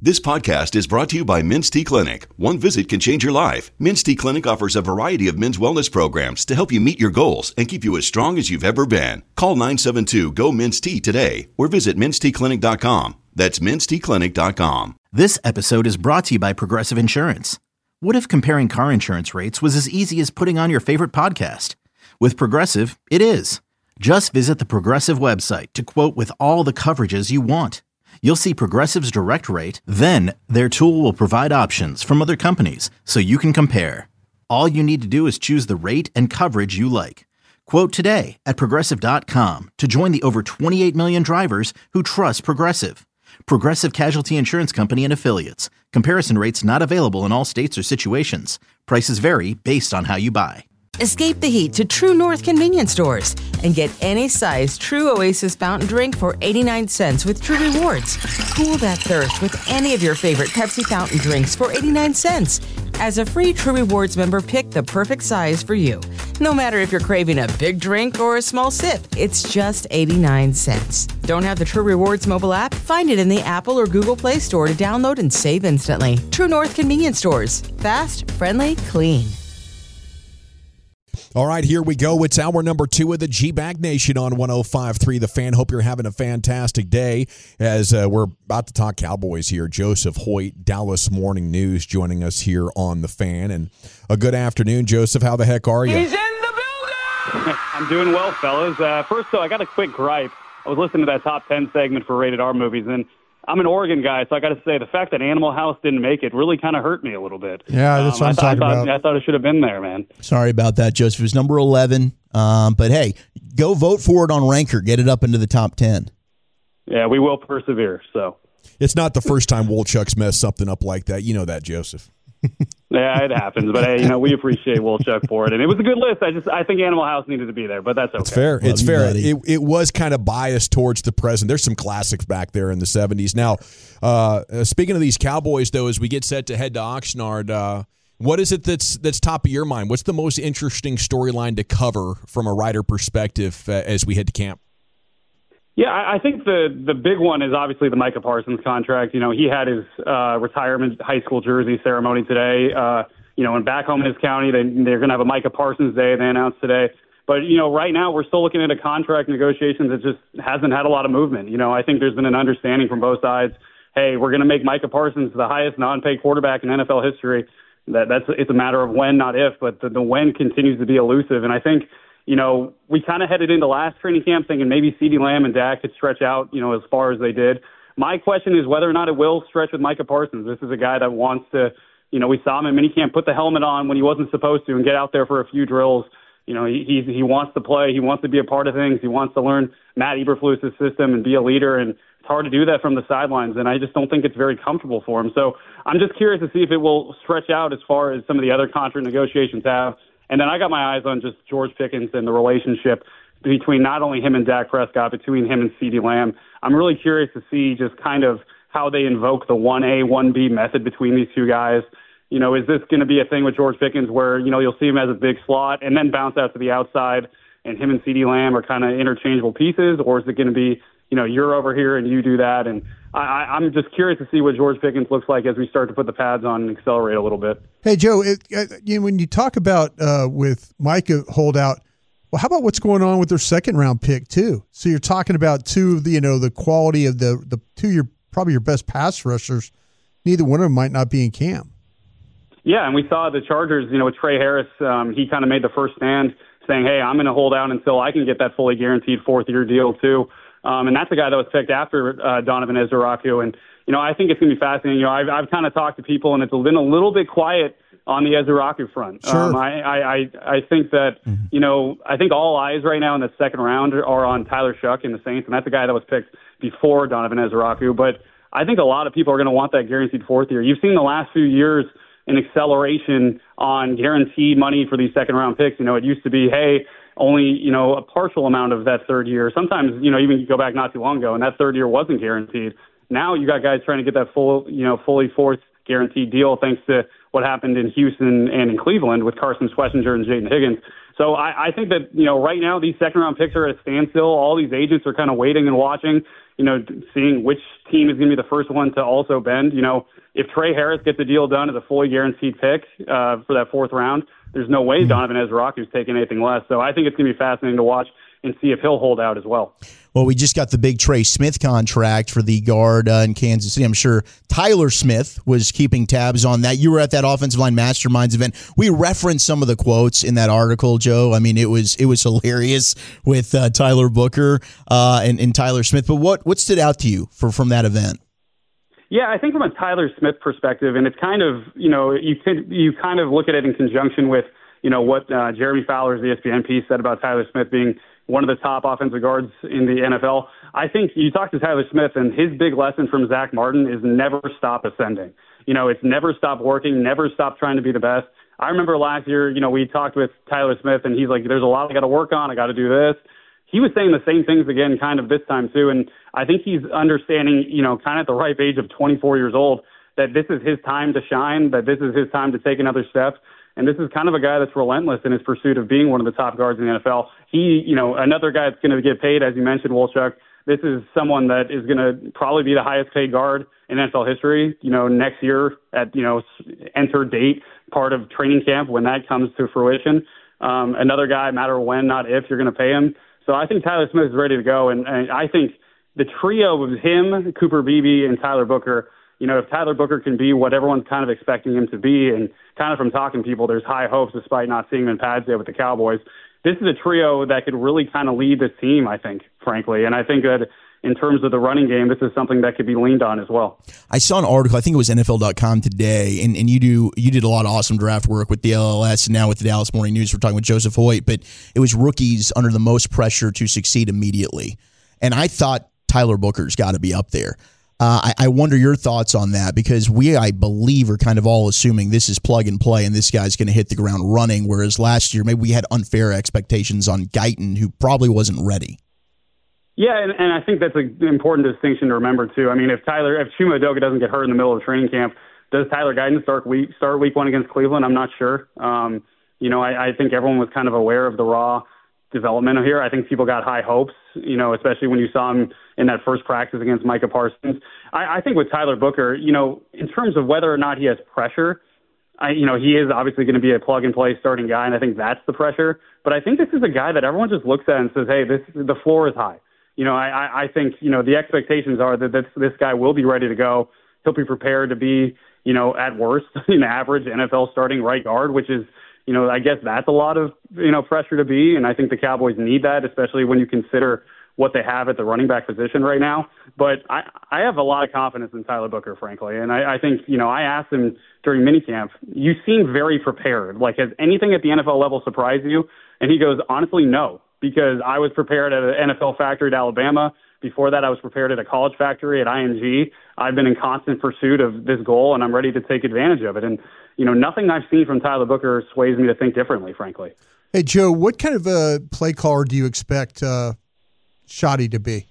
This podcast is brought to you by Men's T Clinic. One visit can change your life. Men's T Clinic offers a variety of men's wellness programs to help you meet your goals and keep you as strong as you've ever been. Call 972-GO-MEN'S-T today or visit menstclinic.com. That's menstclinic.com. This episode is brought to you by Progressive Insurance. What if comparing car insurance rates was as easy as putting on your favorite podcast? With Progressive, it is. Just visit the Progressive website to quote with all the coverages you want. You'll see Progressive's direct rate, then their tool will provide options from other companies so you can compare. All you need to do is choose the rate and coverage you like. Quote today at Progressive.com to join the over 28 million drivers who trust Progressive. Progressive Casualty Insurance Company and Affiliates. Comparison rates not available in all states or situations. Prices vary based on how you buy. Escape the heat to True North convenience stores and get any size True Oasis fountain drink for 89 cents with True Rewards. Cool that thirst with any of your favorite Pepsi fountain drinks for 89 cents. As a free True Rewards member, pick the perfect size for you. No matter if you're craving a big drink or a small sip, it's just 89 cents. Don't have the True Rewards mobile app? Find it in the Apple or Google Play Store to download and save instantly. True North convenience stores. Fast, friendly, clean. All right, here we go. It's hour number 2 of the G-Bag Nation on 105.3 The Fan. Hope you're having a fantastic day as we're about to talk Cowboys here. Joseph Hoyt, Dallas Morning News, joining us here on The Fan. And a good afternoon, Joseph. How the heck are you? He's in the building! I'm doing well, fellas. First, though, I got a quick gripe. I was listening to that top 10 segment for Rated R movies, and I'm an Oregon guy, so I got to say the fact that Animal House didn't make it really kind of hurt me a little bit. Yeah, that's what I'm talking about. I thought it should have been there, man. Sorry about that, Joseph. It was number 11. But, hey, go vote for it on Ranker. Get it up into the top 10. Yeah, we will persevere. So it's not the first time Wolchuk's messed something up like that. You know that, Joseph. Yeah, it happens. But, hey, we appreciate Wolchuk for it. And it was a good list. I think Animal House needed to be there, but that's okay. It's fair. It's fair. It was kind of biased towards the present. There's some classics back there in the 70s. Now, speaking of these Cowboys, though, as we get set to head to Oxnard, what is it that's top of your mind? What's the most interesting storyline to cover from a writer perspective as we head to camp? Yeah, I think the big one is obviously the Micah Parsons contract. He had his retirement high school jersey ceremony today. And back home in his county, they're going to have a Micah Parsons Day, they announced today. But, right now we're still looking at a contract negotiations that just hasn't had a lot of movement. I think there's been an understanding from both sides. Hey, we're going to make Micah Parsons the highest non-paid quarterback in NFL history. It's a matter of when, not if, but the when continues to be elusive. And I think, we kind of headed into last training camp thinking maybe CeeDee Lamb and Dak could stretch out, as far as they did. My question is whether or not it will stretch with Micah Parsons. This is a guy that wants to, we saw him in minicamp put the helmet on when he wasn't supposed to and get out there for a few drills. He wants to play. He wants to be a part of things. He wants to learn Matt Eberflus's system and be a leader. And it's hard to do that from the sidelines. And I just don't think it's very comfortable for him. So I'm just curious to see if it will stretch out as far as some of the other contract negotiations have. And then I got my eyes on just George Pickens and the relationship between not only him and Dak Prescott, between him and CeeDee Lamb. I'm really curious to see just kind of how they invoke the 1A, 1B method between these two guys. Is this going to be a thing with George Pickens where, you'll see him as a big slot and then bounce out to the outside and him and CeeDee Lamb are kind of interchangeable pieces? Or is it going to be, you're over here and you do that? And I'm just curious to see what George Pickens looks like as we start to put the pads on and accelerate a little bit. Hey, Joe, when you talk about with Micah holdout, well, how about what's going on with their second-round pick, too? So you're talking about two of the quality of the two, probably your best pass rushers. Neither one of them might not be in camp. Yeah, and we saw the Chargers, with Trey Harris, he kind of made the first stand saying, hey, I'm going to hold out until I can get that fully guaranteed fourth-year deal, too. And that's the guy that was picked after Donovan Ezra-Raku. And, I think it's going to be fascinating. I've kind of talked to people, and it's been a little bit quiet on the Ezra-Raku front. Sure. I think that, I think all eyes right now in the second round are on Tyler Shuck in the Saints, and that's a guy that was picked before Donovan Ezra-Raku. But I think a lot of people are going to want that guaranteed fourth year. You've seen the last few years an acceleration on guaranteed money for these second-round picks. It used to be, hey, only, a partial amount of that third year. Sometimes, even you go back not too long ago, and that third year wasn't guaranteed. Now you got guys trying to get that fully fourth guaranteed deal thanks to what happened in Houston and in Cleveland with Carson Schlesinger and Jaden Higgins. So I think that, right now these second-round picks are at a standstill. All these agents are kind of waiting and watching, seeing which team is going to be the first one to also bend. If Trey Harris gets the deal done as a fully guaranteed pick for that fourth round, there's no way Donovan Ezra-Rocku's taking anything less. So I think it's going to be fascinating to watch and see if he'll hold out as well. Well, we just got the big Trey Smith contract for the guard in Kansas City. I'm sure Tyler Smith was keeping tabs on that. You were at that Offensive Line Masterminds event. We referenced some of the quotes in that article, Joe. I mean, it was hilarious with Tyler Booker and Tyler Smith. But what stood out to you from that event? Yeah, I think from a Tyler Smith perspective, and it's kind of, you kind of look at it in conjunction with, what Jeremy Fowler's ESPN piece said about Tyler Smith being one of the top offensive guards in the NFL. I think you talk to Tyler Smith, and his big lesson from Zach Martin is never stop ascending. It's never stop working, never stop trying to be the best. I remember last year, we talked with Tyler Smith, and he's like, there's a lot I got to work on. I got to do this. He was saying the same things again kind of this time too, and I think he's understanding, kind of at the ripe age of 24 years old, that this is his time to shine, that this is his time to take another step. And this is kind of a guy that's relentless in his pursuit of being one of the top guards in the NFL. He, another guy that's going to get paid, as you mentioned, Wolchuk. This is someone that is going to probably be the highest paid guard in NFL history, next year at, enter date, part of training camp when that comes to fruition. Another guy, matter when, not if, you're going to pay him. So I think Tyler Smith is ready to go. And I think the trio of him, Cooper Beebe, and Tyler Booker, if Tyler Booker can be what everyone's kind of expecting him to be, and kind of from talking to people, there's high hopes despite not seeing him in pads yet with the Cowboys. This is a trio that could really kind of lead this team, I think, frankly. And I think that in terms of the running game, this is something that could be leaned on as well. I saw an article, I think it was NFL.com today, and you did a lot of awesome draft work with the LLS and now with the Dallas Morning News. We're talking with Joseph Hoyt, but it was rookies under the most pressure to succeed immediately. And I thought Tyler Booker's got to be up there. I wonder your thoughts on that, because I believe, are kind of all assuming this is plug and play and this guy's going to hit the ground running, whereas last year maybe we had unfair expectations on Guyton, who probably wasn't ready. Yeah, and I think that's an important distinction to remember, too. I mean, if Chuma Edoga doesn't get hurt in the middle of training camp, does Tyler Guyton start week one against Cleveland? I'm not sure. I think everyone was kind of aware of the raw development here. I think people got high hopes, especially when you saw him in that first practice against Micah Parsons. I think with Tyler Booker, in terms of whether or not he has pressure, he is obviously going to be a plug-and-play starting guy, and I think that's the pressure. But I think this is a guy that everyone just looks at and says, hey, the floor is high. I think, the expectations are that this guy will be ready to go. He'll be prepared to be, at worst, an average NFL starting right guard, which is, I guess that's a lot of, pressure to be. And I think the Cowboys need that, especially when you consider what they have at the running back position right now. But I have a lot of confidence in Tyler Booker, frankly. And I think, I asked him during minicamp, you seem very prepared. Like, has anything at the NFL level surprised you? And he goes, honestly, no, because I was prepared at an NFL factory at Alabama. Before that, I was prepared at a college factory at IMG. I've been in constant pursuit of this goal, and I'm ready to take advantage of it. And, nothing I've seen from Tyler Booker sways me to think differently, frankly. Hey, Joe, what kind of a play caller do you expect Schotty to be?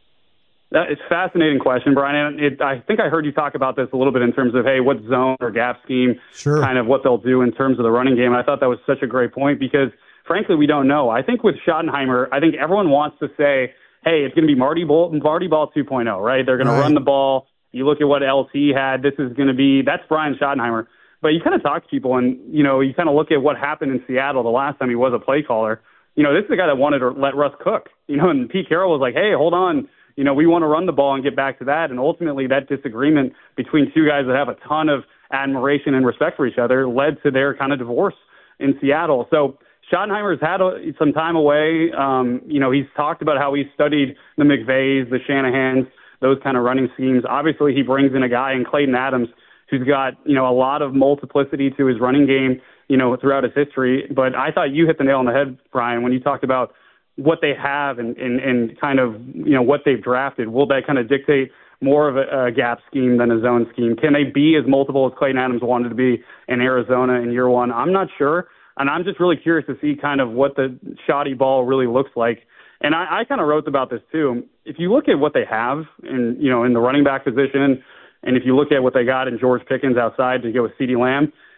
It's a fascinating question, Brian. I think I heard you talk about this a little bit in terms of, hey, what zone or gap scheme, sure, kind of what they'll do in terms of the running game. And I thought that was such a great point because, frankly, we don't know. I think with Schottenheimer, I think everyone wants to say, hey, it's going to be Marty Ball 2.0, right? They're going to run the ball. You look at what LT had. This is going to be – that's Brian Schottenheimer. But you kind of talk to people and, you kind of look at what happened in Seattle the last time he was a play caller. This is the guy that wanted to let Russ cook, and Pete Carroll was like, hey, hold on. We want to run the ball and get back to that. And ultimately that disagreement between two guys that have a ton of admiration and respect for each other led to their kind of divorce in Seattle. So Schottenheimer's had some time away. He's talked about how he studied the McVays, the Shanahans, those kind of running schemes. Obviously he brings in a guy in Clayton Adams who's got, a lot of multiplicity to his running game, throughout his history. But I thought you hit the nail on the head, Brian, when you talked about what they have and kind of, what they've drafted. Will that kind of dictate more of a gap scheme than a zone scheme? Can they be as multiple as Clayton Adams wanted to be in Arizona in year one? I'm not sure. And I'm just really curious to see kind of what the shoddy ball really looks like. And I kind of wrote about this too. If you look at what they have in the running back position, and if you look at what they got in George Pickens outside to go with CeeDee Lamb,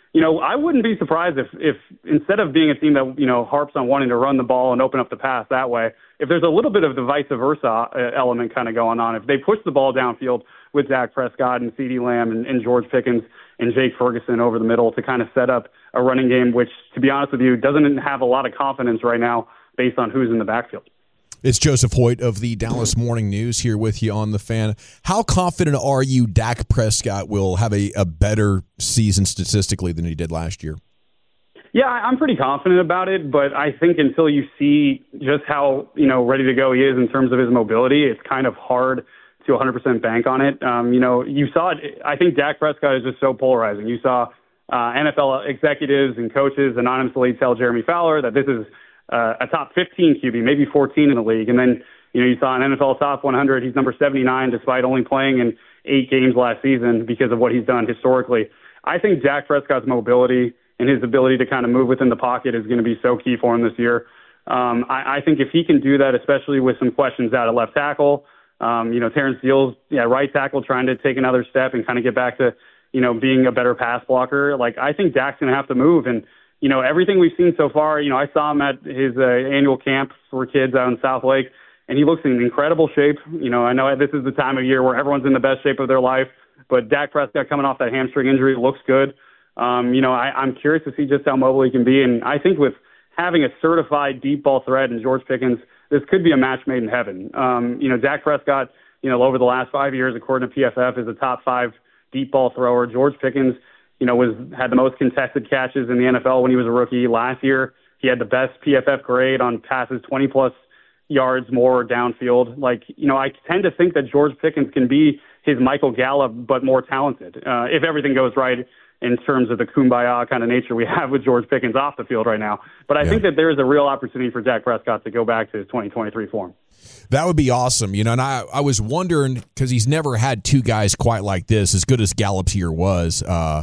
I wouldn't be surprised if instead of being a team that, harps on wanting to run the ball and open up the pass that way, if there's a little bit of the vice versa element kind of going on, if they push the ball downfield with Dak Prescott and CeeDee Lamb and George Pickens and Jake Ferguson over the middle to kind of set up a running game, which, to be honest with you, doesn't have a lot of confidence right now based on who's in the backfield. It's Joseph Hoyt of the Dallas Morning News here with you on The Fan. How confident are you Dak Prescott will have a better season statistically than he did last year? Yeah, I'm pretty confident about it, but I think until you see just how, ready to go he is in terms of his mobility, it's kind of hard to 100% bank on it. You saw it. I think Dak Prescott is just so polarizing. You saw NFL executives and coaches anonymously tell Jeremy Fowler that this is a top 15 QB, maybe 14 in the league. And then, you saw an NFL top 100. He's number 79 despite only playing in 8 games last season because of what he's done historically. I think Dak Prescott's mobility and his ability to kind of move within the pocket is going to be so key for him this year. I think if he can do that, especially with some questions out at left tackle, Terrence Steele's right tackle trying to take another step and kind of get back to, being a better pass blocker. I think Dak's going to have to move. And, everything we've seen so far, I saw him at his annual camp for kids out in South Lake, and he looks in incredible shape. I know this is the time of year where everyone's in the best shape of their life, but Dak Prescott coming off that hamstring injury looks good. I'm curious to see just how mobile he can be. And I think with having a certified deep ball threat in George Pickens, this could be a match made in heaven. Dak Prescott, over the last 5 years, according to PFF, is a top 5 deep ball thrower. George Pickens, had the most contested catches in the NFL when he was a rookie. Last year, he had the best PFF grade on passes 20-plus yards more downfield. I tend to think that George Pickens can be his Michael Gallup, but more talented, if everything goes right in terms of the kumbaya kind of nature we have with George Pickens off the field right now. But I think that there is a real opportunity for Dak Prescott to go back to his 2023 form. That would be awesome. And I was wondering, because he's never had 2 guys quite like this, as good as Gallup's year was.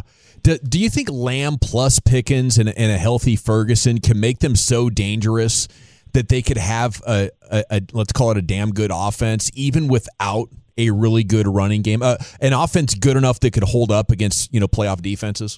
Do you think Lamb plus Pickens and a healthy Ferguson can make them so dangerous that they could have a let's call it a damn good offense, even without a really good running game, an offense good enough that could hold up against playoff defenses?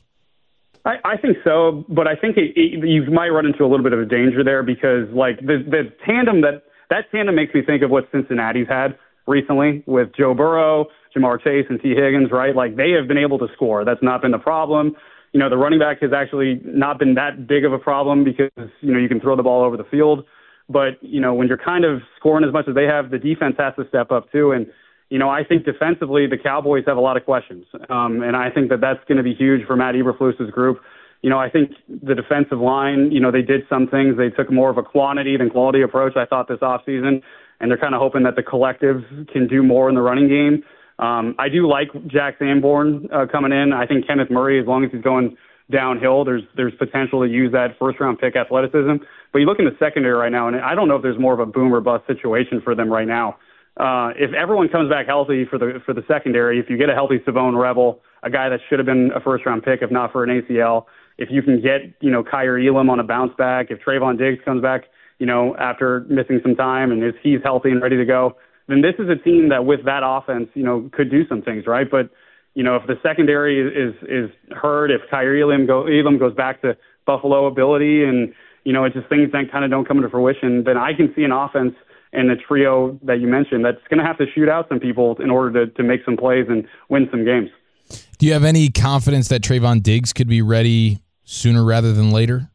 I think so, but I think you might run into a little bit of a danger there because the tandem that tandem makes me think of what Cincinnati's had recently with Joe Burrow, Jamar Chase, and T. Higgins, right? They have been able to score. That's not been the problem. The running back has actually not been that big of a problem because, you can throw the ball over the field. But, when you're kind of scoring as much as they have, the defense has to step up too. And, I think defensively the Cowboys have a lot of questions. And I think that that's going to be huge for Matt Eberflus's group. I think the defensive line, they did some things. They took more of a quantity than quality approach, I thought, this offseason. And they're kind of hoping that the collective can do more in the running game. I do like Jack Sanborn coming in. I think Kenneth Murray, as long as he's going downhill, there's potential to use that first-round pick athleticism. But you look in the secondary right now, and I don't know if there's more of a boom or bust situation for them right now. If everyone comes back healthy for the secondary, if you get a healthy Savone Rebel, a guy that should have been a first-round pick if not for an ACL, if you can get Kyer Elam on a bounce back, if Trayvon Diggs comes back after missing some time and he's healthy and ready to go, then this is a team that with that offense, could do some things, right? But, if the secondary is hurt, if Kyer Elam goes back to Buffalo ability and, it's just things that kind of don't come to fruition, then I can see an offense and the trio that you mentioned that's going to have to shoot out some people in order to make some plays and win some games. Do you have any confidence that Trayvon Diggs could be ready sooner rather than later?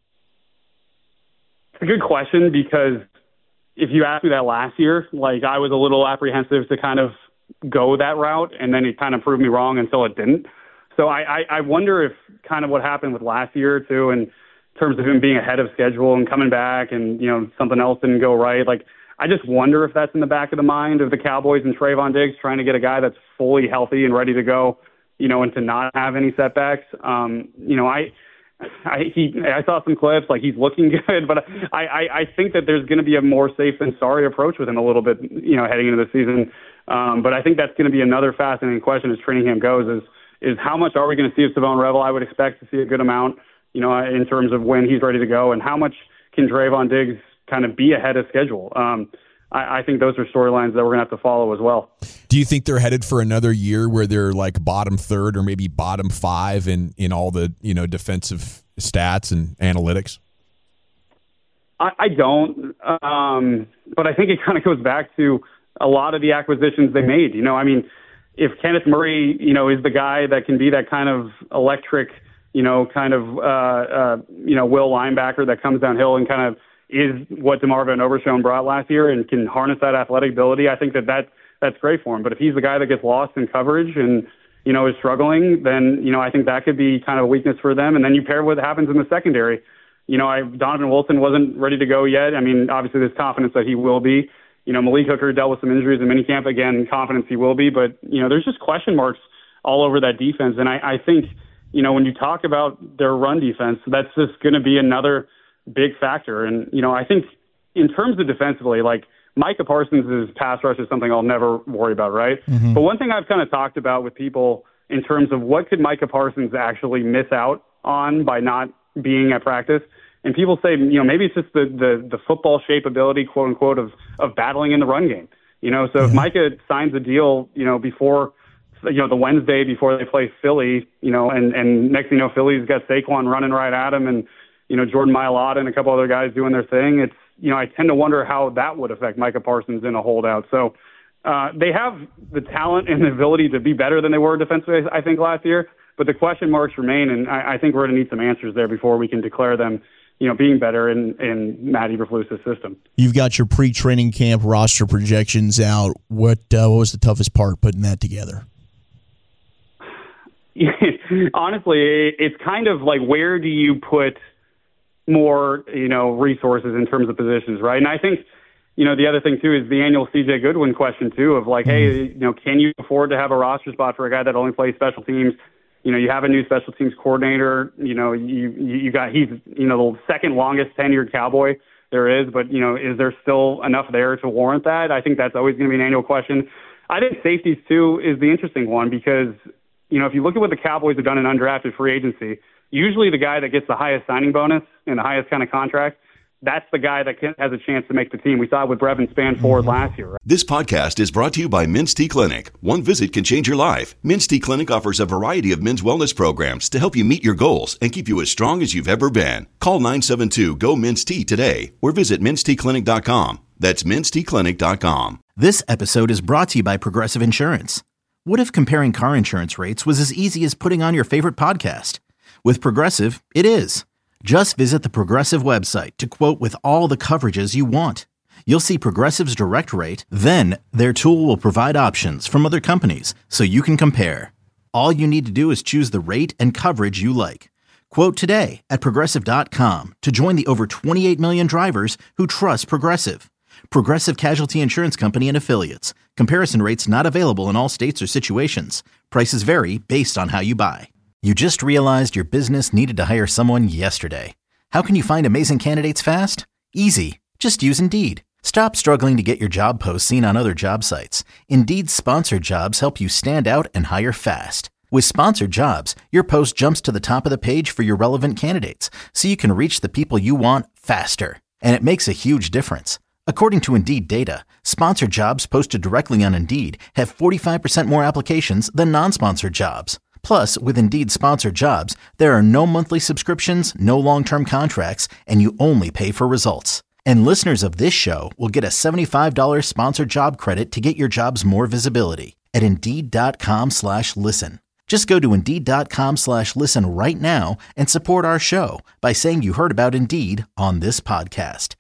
It's a good question because if you asked me that last year, I was a little apprehensive to kind of go that route, and then it kind of proved me wrong until it didn't. So I wonder if kind of what happened with last year too, in terms of him being ahead of schedule and coming back and, something else didn't go right. I just wonder if that's in the back of the mind of the Cowboys and Trayvon Diggs trying to get a guy that's fully healthy and ready to go, and to not have any setbacks. I saw some clips, he's looking good, but I think that there's going to be a more safe than sorry approach with him a little bit, heading into the season. But I think that's going to be another fascinating question as training camp goes is how much are we going to see of Savone Rebel? I would expect to see a good amount, in terms of when he's ready to go, and how much can Trayvon Diggs kind of be ahead of schedule. I think those are storylines that we're going to have to follow as well. Do you think they're headed for another year where they're like bottom third or maybe bottom five in all the defensive stats and analytics? I don't, but I think it kind of goes back to a lot of the acquisitions they made. If Kenneth Murray, is the guy that can be that kind of electric, will linebacker that comes downhill and kind of is what DeMar Van Overshown brought last year and can harness that athletic ability, I think that's great for him. But if he's the guy that gets lost in coverage and, is struggling, then, I think that could be kind of a weakness for them. And then you pair what happens in the secondary. Donovan Wilson wasn't ready to go yet. Obviously there's confidence that he will be. Malik Hooker dealt with some injuries in minicamp. Again, confidence he will be. But, there's just question marks all over that defense. And I think, when you talk about their run defense, that's just going to be another big factor. And, I think in terms of defensively, like Micah Parsons' pass rush is something I'll never worry about, right? Mm-hmm. But one thing I've kind of talked about with people in terms of what could Micah Parsons actually miss out on by not being at practice, and people say, maybe it's just the football shape ability, quote unquote, of battling in the run game. So if Micah signs a deal, before, the Wednesday before they play Philly, and next thing you know, Philly's got Saquon running right at him and, Jordan Mailata and a couple other guys doing their thing. It's, I tend to wonder how that would affect Micah Parsons in a holdout. So they have the talent and the ability to be better than they were defensively, I think, last year. But the question marks remain, and I think we're going to need some answers there before we can declare them, being better in Matt Eberflus's system. You've got your pre-training camp roster projections out. What was the toughest part putting that together? Honestly, it's kind of like, where do you put more, resources in terms of positions, right? And I think, the other thing too is the annual CJ Goodwin question too of like, hey, can you afford to have a roster spot for a guy that only plays special teams? You have a new special teams coordinator. He's the second longest tenured Cowboy there is, but is there still enough there to warrant that? I think that's always going to be an annual question. I think safeties too is the interesting one because if you look at what the Cowboys have done in undrafted free agency, usually the guy that gets the highest signing bonus and the highest kind of contract, that's the guy that has a chance to make the team. We saw it with Brevin Spanford last year. Right? This podcast is brought to you by Men's T Clinic. One visit can change your life. Men's T Clinic offers a variety of men's wellness programs to help you meet your goals and keep you as strong as you've ever been. Call 972-GO-MEN'S-T today or visit menstclinic.com. That's menstclinic.com. This episode is brought to you by Progressive Insurance. What if comparing car insurance rates was as easy as putting on your favorite podcast? With Progressive, it is. Just visit the Progressive website to quote with all the coverages you want. You'll see Progressive's direct rate, then their tool will provide options from other companies so you can compare. All you need to do is choose the rate and coverage you like. Quote today at Progressive.com to join the over 28 million drivers who trust Progressive. Progressive Casualty Insurance Company and Affiliates. Comparison rates not available in all states or situations. Prices vary based on how you buy. You just realized your business needed to hire someone yesterday. How can you find amazing candidates fast? Easy. Just use Indeed. Stop struggling to get your job posts seen on other job sites. Indeed's sponsored jobs help you stand out and hire fast. With sponsored jobs, your post jumps to the top of the page for your relevant candidates, so you can reach the people you want faster. And it makes a huge difference. According to Indeed data, sponsored jobs posted directly on Indeed have 45% more applications than non-sponsored jobs. Plus, with Indeed sponsored jobs, there are no monthly subscriptions, no long-term contracts, and you only pay for results. And listeners of this show will get a $75 sponsored job credit to get your jobs more visibility at Indeed.com/listen. Just go to Indeed.com/listen right now and support our show by saying you heard about Indeed on this podcast.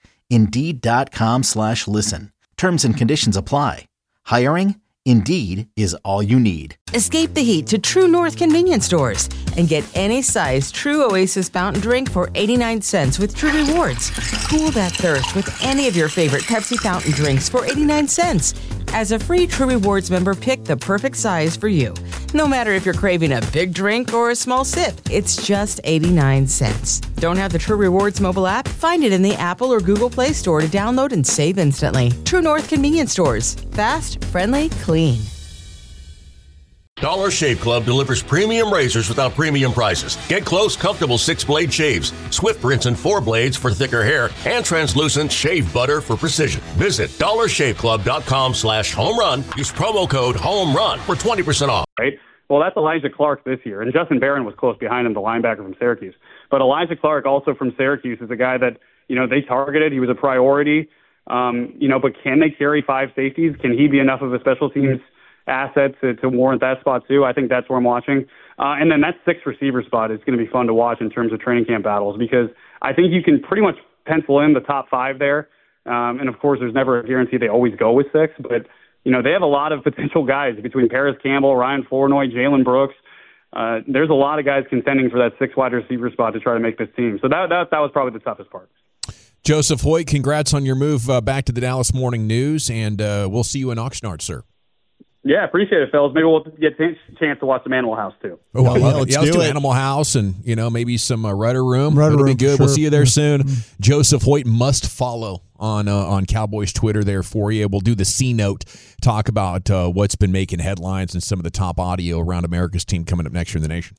Indeed.com/listen. Terms and conditions apply. Hiring? Indeed is all you need. Escape the heat to True North convenience stores and get any size True Oasis fountain drink for 89 cents with True Rewards. Cool that thirst with any of your favorite Pepsi fountain drinks for 89 cents. As a free True Rewards member, pick the perfect size for you. No matter if you're craving a big drink or a small sip, it's just 89 cents. Don't have the True Rewards mobile app? Find it in the Apple or Google Play Store to download and save instantly. True North convenience stores. Fast, friendly, clean. Dollar Shave Club delivers premium razors without premium prices. Get close, comfortable 6-blade shaves, swift rinse and 4 blades for thicker hair, and translucent shave butter for precision. Visit dollarshaveclub.com/home run. Use promo code HOMERUN for 20% off. Right? Well, that's Elijah Clark this year, and Justin Barron was close behind him, the linebacker from Syracuse. But Elijah Clark, also from Syracuse, is a guy that, they targeted. He was a priority. But can they carry 5 safeties? Can he be enough of a special teams asset to warrant that spot too? I think that's where I'm watching. And then that 6th receiver spot is going to be fun to watch in terms of training camp battles, because I think you can pretty much pencil in the top 5 there. And of course, there's never a guarantee they always go with 6, but they have a lot of potential guys between Paris Campbell, Ryan Flournoy, Jalen Brooks. There's a lot of guys contending for that 6th wide receiver spot to try to make this team. So that was probably the toughest part. Joseph Hoyt, congrats on your move back to the Dallas Morning News, and we'll see you in Oxnard, sir. Yeah, appreciate it, fellas. Maybe we'll get a chance to watch some Animal House, too. Oh, I love it. Let's do it. Animal House and, maybe some Rudder Room. Rudder It'll be Room, good. sure. We'll see you there soon. Joseph Hoyt, must follow on Cowboys Twitter there for you. We'll do the C-Note, talk about what's been making headlines and some of the top audio around America's team coming up next year in the nation.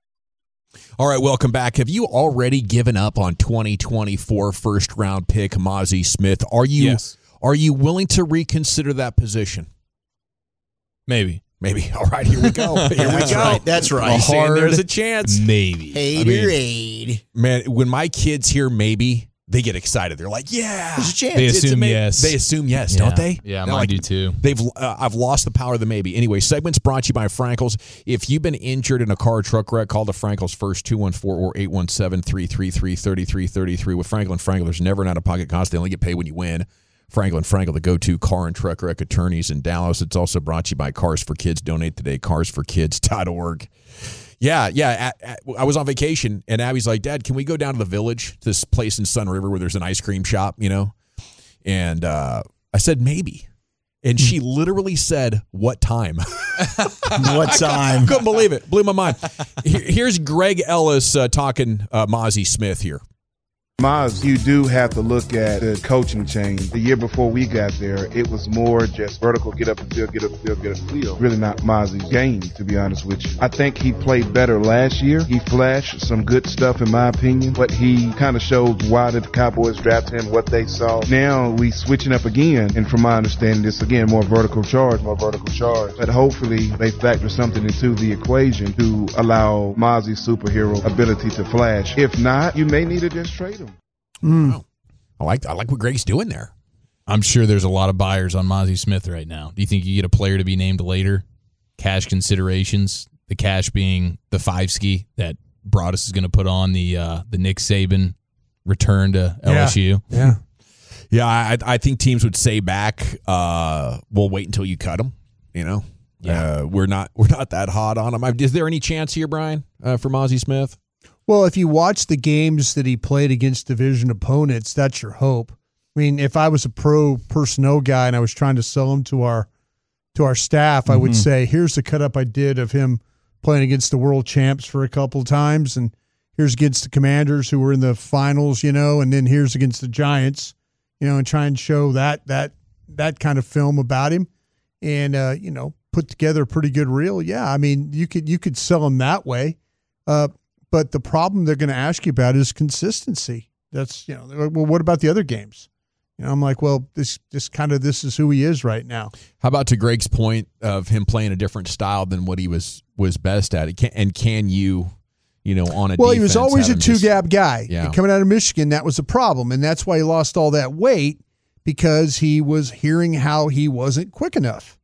All right, welcome back. Have you already given up on 2024 first-round pick Mazi Smith? Are you willing to reconsider that position? Maybe. All right, here we go. That's right. There's a chance. Maybe. Haterade. Man, when my kids hear maybe, they get excited. They're like, "Yeah, There's a chance. They assume yes. They assume yes, don't they? Yeah, They're mine do too. I've lost the power of the maybe. Anyway, segment's brought to you by Frankel's. If you've been injured in a car or truck wreck, call the Frankel's first, 214 or 817-333-3333. With Frankel and Frankel, there's never an out-of-pocket cost. They only get paid when you win. Frankel and Frankel, the go-to car and truck wreck attorneys in Dallas. It's also brought to you by Cars for Kids. Donate today, carsforkids.org. Yeah. I was on vacation, and Abby's like, "Dad, can we go down to the Village, this place in Sun River where there's an ice cream shop, And I said, maybe. And she literally said, "What time?" What time? Couldn't believe it. Blew my mind. Here's Greg Ellis talking Mazi Smith here. Maz, you do have to look at the coaching change. The year before we got there, it was more just vertical, get up and field, get up and field, get up and field. Really not Mazi's game, to be honest with you. I think he played better last year. He flashed some good stuff, in my opinion, but he kind of showed why the Cowboys drafted him, what they saw. Now we switching up again, and from my understanding, this again, more vertical charge. But hopefully they factor something into the equation to allow Mazi's superhero ability to flash. If not, you may need to just trade him. Wow. I like what Greg's doing there. I'm sure there's a lot of buyers on Mazi Smith right now. Do you think you get a player to be named later? Cash considerations, the cash being the 5-ski that Broadus is going to put on the Nick Saban return to LSU. Yeah, I think teams would say back, we'll wait until you cut him, Yeah. We're not that hot on him. Is there any chance here, Brian, for Mazi Smith? Well, if you watch the games that he played against division opponents, that's your hope. I mean, if I was a pro personnel guy and I was trying to sell him to our staff, I would say, here's the cut up I did of him playing against the world champs for a couple of times, and here's against the Commanders who were in the finals, and then here's against the Giants, and try and show that kind of film about him, and put together a pretty good reel. Yeah, I mean, you could sell him that way. But the problem they're going to ask you about is consistency. That's, well, what about the other games? I'm like, well, this is who he is right now. How about to Greg's point of him playing a different style than what he was best at? Can you on a well, defense, he was always a two-gap guy. Yeah. Coming out of Michigan, that was a problem, and that's why he lost all that weight, because he was hearing how he wasn't quick enough.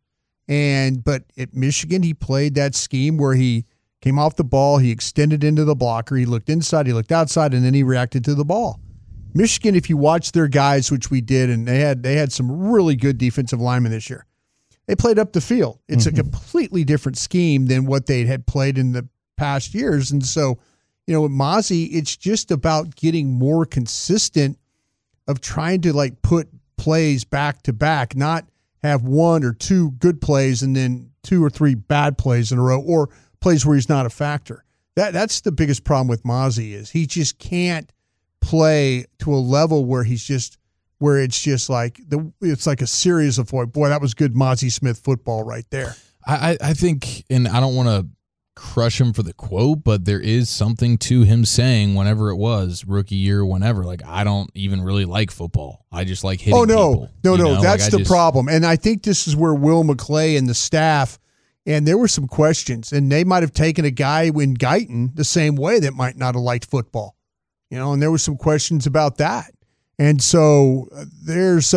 But at Michigan, he played that scheme where he came off the ball, he extended into the blocker, he looked inside, he looked outside, and then he reacted to the ball. Michigan, if you watch their guys, which we did, and they had some really good defensive linemen this year, they played up the field. It's a completely different scheme than what they had played in the past years. And so, with Mazi, it's just about getting more consistent of trying to put plays back to back, not have one or two good plays and then 2 or 3 bad plays in a row, or plays where he's not a factor. That's the biggest problem with Mazi, is he just can't play to a level where it's just like a series of boy, that was good Mazi Smith football right there. I think, and I don't want to crush him for the quote, but there is something to him saying whenever it was rookie year, whenever, like, I don't even really like football. I just like hitting people. No, that's the problem. And I think this is where Will McClay and the staff, and there were some questions, and they might have taken a guy in Guyton the same way that might not have liked football, and there were some questions about that. And so there's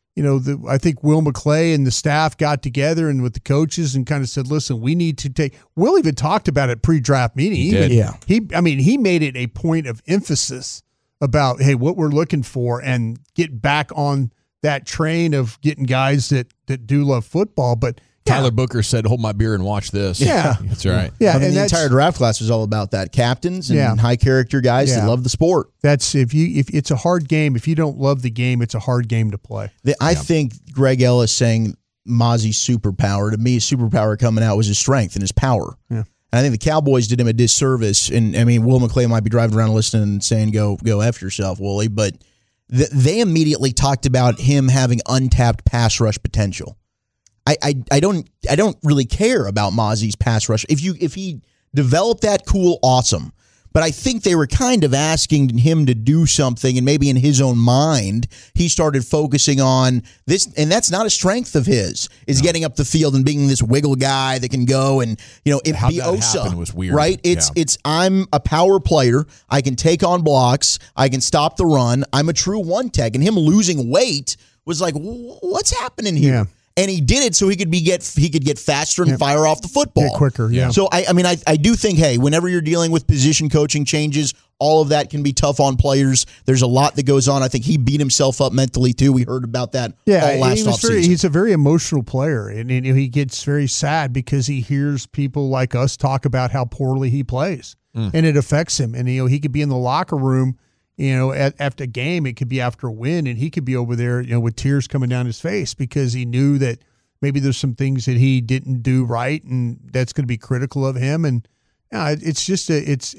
I think Will McClay and the staff got together and with the coaches and kind of said, listen, we need to take – Will even talked about it pre-draft meeting. He made it a point of emphasis about, hey, what we're looking for and get back on that train of getting guys that do love football. But Tyler Booker said, hold my beer and watch this. Yeah. That's right. Yeah, and the entire draft class was all about that. Captains and high-character guys that love the sport. That's if it's a hard game. If you don't love the game, it's a hard game to play. I think Greg Ellis saying Mozzie's superpower, to me, his superpower coming out was his strength and his power. Yeah. And I think the Cowboys did him a disservice. And, I mean, Will McClay might be driving around listening and saying, go F yourself, Wooly. But they immediately talked about him having untapped pass rush potential. I don't really care about Mozzie's pass rush. If he developed that, cool, awesome. But I think they were kind of asking him to do something, and maybe in his own mind, he started focusing on this, and that's not a strength of his, is getting up the field and being this wiggle guy that can go and, how that happened was weird. Right? It's I'm a power player. I can take on blocks. I can stop the run. I'm a true one tech, and him losing weight was like, what's happening here? Yeah. And he did it so he could get faster and fire off the football. Get quicker, yeah. So, I do think, hey, whenever you're dealing with position coaching changes, all of that can be tough on players. There's a lot that goes on. I think he beat himself up mentally, too. We heard about that all last offseason. He's a very emotional player, and he gets very sad because he hears people like us talk about how poorly he plays, and it affects him. And, he could be in the locker room, after a game, it could be after a win, and he could be over there, with tears coming down his face because he knew that maybe there's some things that he didn't do right, and that's going to be critical of him. And it's just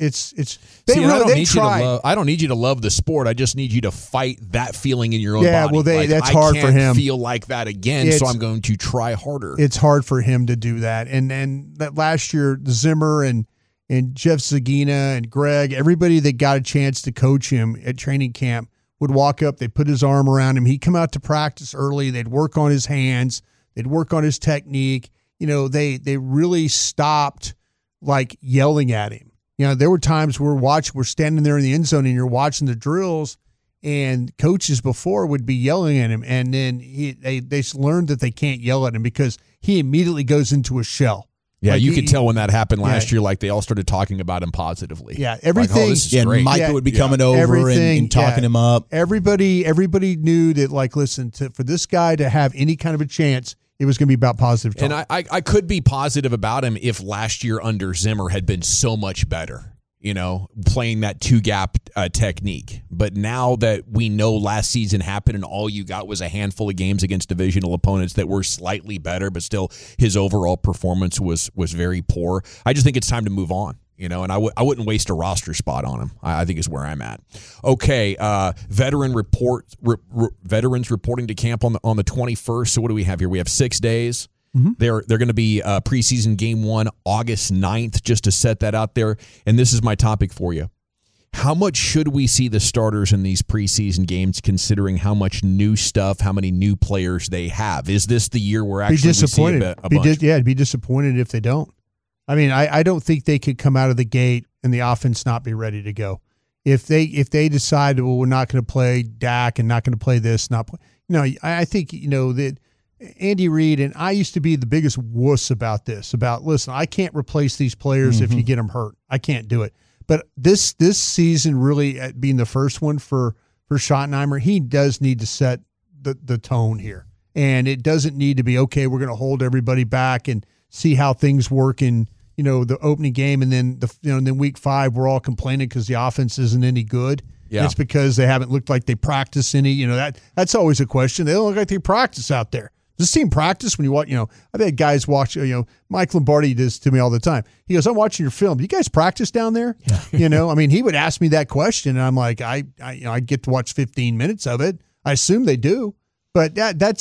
I don't need you to love the sport. I just need you to fight that feeling in your own body. Yeah, well, that's hard for him. I can't feel like that again, so I'm going to try harder. It's hard for him to do that. And that last year, Zimmer and Jeff Zagina and Greg, everybody that got a chance to coach him at training camp would walk up, they'd put his arm around him. He'd come out to practice early. They'd work on his hands. They'd work on his technique. They really stopped like yelling at him. There were times we're standing there in the end zone and you're watching the drills, and coaches before would be yelling at him. And then they learned that they can't yell at him because he immediately goes into a shell. Yeah, you could tell when that happened last year, like they all started talking about him positively. Yeah, everything. And Micah would be coming over and talking him up. Everybody knew that, like, listen, for this guy to have any kind of a chance, it was going to be about positive talk. And I could be positive about him if last year under Zimmer had been so much better, playing that two-gap technique. But now that we know last season happened and all you got was a handful of games against divisional opponents that were slightly better, but still his overall performance was very poor, I just think it's time to move on. And I wouldn't waste a roster spot on him, I think is where I'm at. Okay, veterans reporting to camp on the 21st. So what do we have here? We have 6 days. Mm-hmm. They're going to be preseason game 1, August 9th, just to set that out there. And this is my topic for you. How much should we see the starters in these preseason games, considering how much new stuff, how many new players they have? Is this the year we're actually disappointed? A bunch? Be disappointed if they don't. I mean, I don't think they could come out of the gate and the offense not be ready to go. If they decide, well, we're not going to play Dak and not going to play this, I think that Andy Reid and I used to be the biggest wuss about this. Listen, I can't replace these players if you get them hurt. I can't do it. But this season, really being the first one for Schottenheimer, he does need to set the tone here, and it doesn't need to be okay. We're going to hold everybody back and see how things work in the opening game, and then then week 5 we're all complaining because the offense isn't any good. Yeah. It's because they haven't looked like they practice any. That's always a question. They don't look like they practice out there. Does this team practice when you watch? I've had guys watch. Mike Lombardi does to me all the time. He goes, "I'm watching your film. Do you guys practice down there?" Yeah. He would ask me that question, and I'm like, I get to watch 15 minutes of it. I assume they do, but that's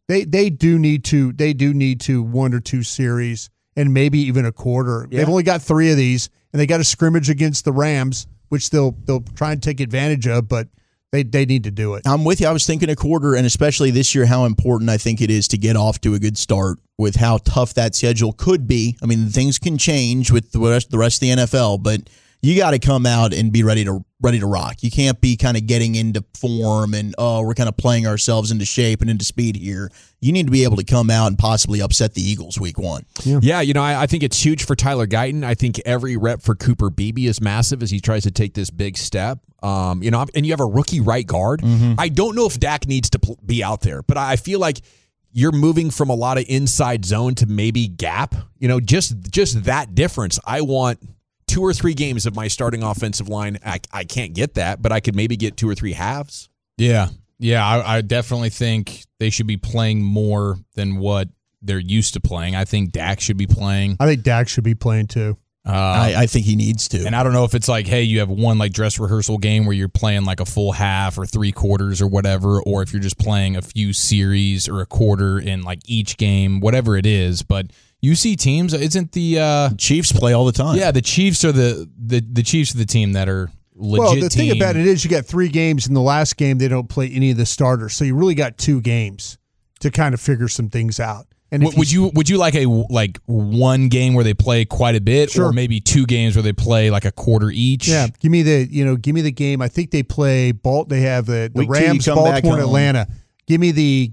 They do need to 1 or 2 series and maybe even a quarter. Yeah. They've only got 3 of these, and they got a scrimmage against the Rams, which they'll try and take advantage of, but they need to do it. I'm with you. I was thinking a quarter, and especially this year, how important I think it is to get off to a good start with how tough that schedule could be. I mean, things can change with the rest of the NFL, but you got to come out and be ready to rock. You can't be kind of getting into form and, we're kind of playing ourselves into shape and into speed here. You need to be able to come out and possibly upset the Eagles week 1. Yeah, I think it's huge for Tyler Guyton. I think every rep for Cooper Beebe is massive as he tries to take this big step. And you have a rookie right guard. Mm-hmm. I don't know if Dak needs to be out there, but I feel like you're moving from a lot of inside zone to maybe gap. Just that difference. I want 2 or 3 games of my starting offensive line. I can't get that, but I could maybe get 2 or 3 halves. Yeah. I definitely think they should be playing more than what they're used to playing. I think Dak should be playing. I think Dak should be playing too. I think he needs to. And I don't know if it's like, hey, you have one like dress rehearsal game where you're playing like a full half or 3 quarters or whatever, or if you're just playing a few series or a quarter in like each game, whatever it is. But you see teams, isn't the Chiefs play all the time? Yeah, the Chiefs are the Chiefs are the team that are legit. Well, the thing about it is you got 3 games. In the last game, they don't play any of the starters, so you really got 2 games to kind of figure some things out. And would you like one game where they play quite a bit, sure, or maybe 2 games where they play like a quarter each? Yeah, give me the game. I think they play They have the Rams, Baltimore, and Atlanta. Give me the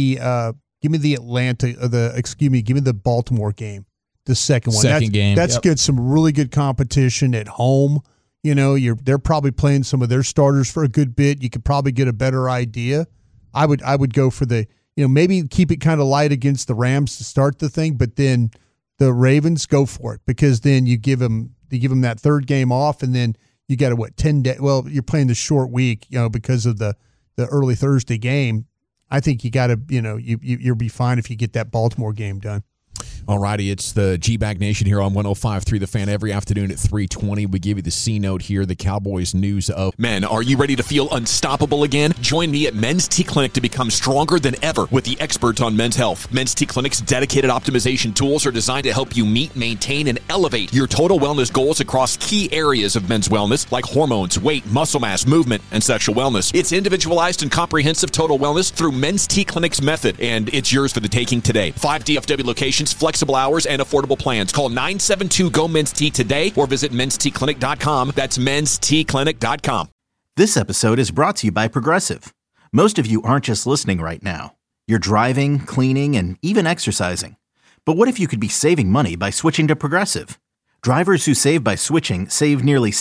Baltimore game, the second one. Second game. That's good. Some really good competition at home. They're probably playing some of their starters for a good bit. You could probably get a better idea. I would go for the, maybe keep it kind of light against the Rams to start the thing, but then the Ravens, go for it, because then you give them that 3rd game off, and then you got 10 days. Well, you're playing the short week, because of the early Thursday game. I think you got to, you'll be fine if you get that Baltimore game done. All righty, it's the G-Bag Nation here on 105.3 The Fan every afternoon at 3:20. We give you the C-Note here, the Cowboys news of. Men, are you ready to feel unstoppable again? Join me at Men's T Clinic to become stronger than ever with the experts on men's health. Men's T Clinic's dedicated optimization tools are designed to help you meet, maintain, and elevate your total wellness goals across key areas of men's wellness, like hormones, weight, muscle mass, movement, and sexual wellness. It's individualized and comprehensive total wellness through Men's T Clinic's method, and it's yours for the taking today. 5 DFW locations, flexible hours, and affordable plans. Call 972-GO-MEN'S-T today or visit menstclinic.com. That's menstclinic.com. This episode is brought to you by Progressive. Most of you aren't just listening right now. You're driving, cleaning, and even exercising. But what if you could be saving money by switching to Progressive? Drivers who save by switching save nearly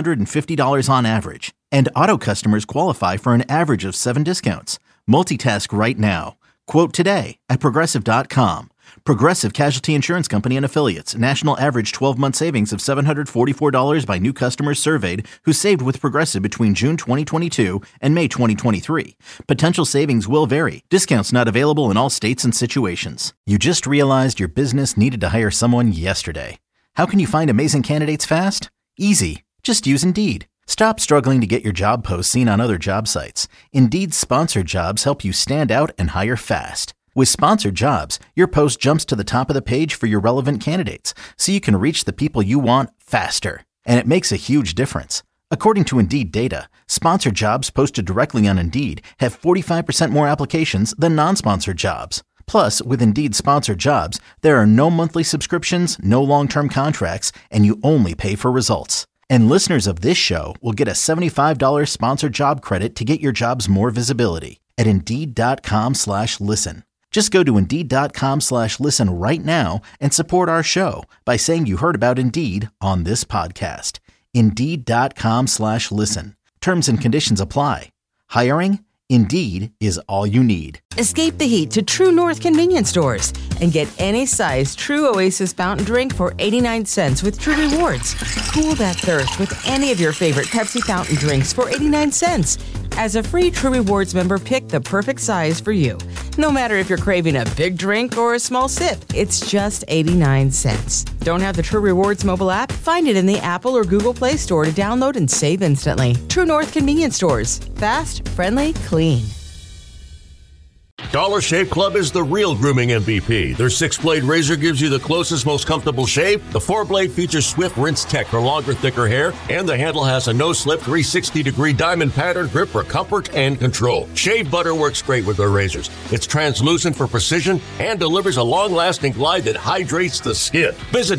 $750 on average. And auto customers qualify for an average of 7 discounts. Multitask right now. Quote today at Progressive.com. Progressive Casualty Insurance Company and Affiliates. National average 12-month savings of $744 by new customers surveyed who saved with Progressive between June 2022 and May 2023. Potential savings will vary. Discounts not available in all states and situations. You just realized your business needed to hire someone yesterday. How can you find amazing candidates fast? Easy. Just use Indeed. Stop struggling to get your job posts seen on other job sites. Indeed's sponsored jobs help you stand out and hire fast. With sponsored jobs, your post jumps to the top of the page for your relevant candidates, so you can reach the people you want faster. And it makes a huge difference. According to Indeed data, sponsored jobs posted directly on Indeed have 45% more applications than non-sponsored jobs. Plus, with Indeed sponsored jobs, there are no monthly subscriptions, no long-term contracts, and you only pay for results. And listeners of this show will get a $75 sponsored job credit to get your jobs more visibility at Indeed.com/listen. Just go to Indeed.com/listen right now and support our show by saying you heard about Indeed on this podcast. Indeed.com/listen. Terms and conditions apply. Hiring? Indeed is all you need. Escape the heat to True North convenience stores and get any size True Oasis fountain drink for 89 cents with True Rewards. Cool that thirst with any of your favorite Pepsi fountain drinks for 89 cents. As a free True Rewards member, pick the perfect size for you. No matter if you're craving a big drink or a small sip, it's just 89 cents. Don't have the True Rewards mobile app? Find it in the Apple or Google Play Store to download and save instantly. True North convenience stores. Fast, friendly, clean. Dollar Shave Club is the real grooming MVP. Their 6-blade razor gives you the closest, most comfortable shave. The 4-blade features Swift Rinse Tech for longer, thicker hair, and the handle has a no-slip 360-degree diamond pattern grip for comfort and control. Shave butter works great with their razors. It's translucent for precision and delivers a long-lasting glide that hydrates the skin. Visit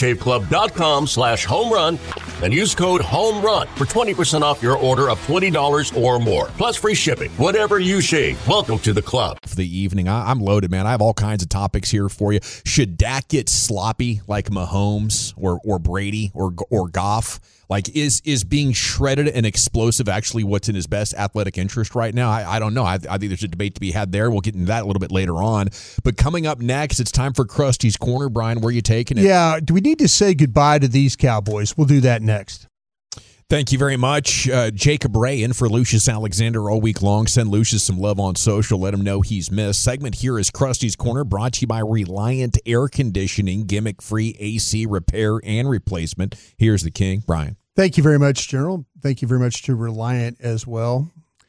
DollarShaveClub.com/homerun and use code HOMERUN for 20% off your order of $20 or more. Plus free shipping. Whatever you shave, welcome to the club. For the evening, I'm loaded, man. I have all kinds of topics here for you. Should Dak get sloppy like Mahomes or Brady or Goff? Like, is being shredded and explosive actually what's in his best athletic interest right now? I don't know. I think there's a debate to be had there. We'll get into that a little bit later on. But coming up next, it's time for Krusty's Corner. Brian, where are you taking it? Yeah, do we need to say goodbye to these Cowboys? We'll do that next. Thank you very much. Jacob Ray in for Lucius Alexander all week long. Send Lucius some love on social. Let him know he's missed. Segment here is Krusty's Corner, brought to you by Reliant Air Conditioning, gimmick-free AC repair and replacement. Here's the king, Brian. Thank you very much, General. Thank you very much to Reliant as well.